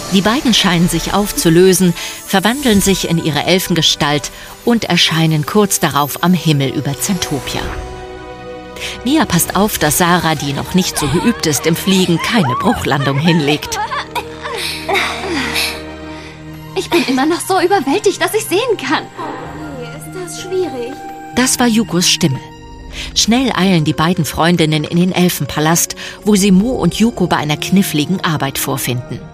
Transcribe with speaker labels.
Speaker 1: Die beiden scheinen sich aufzulösen, verwandeln sich in ihre Elfengestalt und erscheinen kurz darauf am Himmel über Zentopia. Mia passt auf, dass Sarah, die noch nicht so geübt ist im Fliegen, keine Bruchlandung hinlegt.
Speaker 2: Ich bin immer noch so überwältigt, dass ich sehen kann.
Speaker 3: Ist das schwierig?
Speaker 1: Das war Yukos Stimme. Schnell eilen die beiden Freundinnen in den Elfenpalast, wo sie Mo und Yuko bei einer kniffligen Arbeit vorfinden.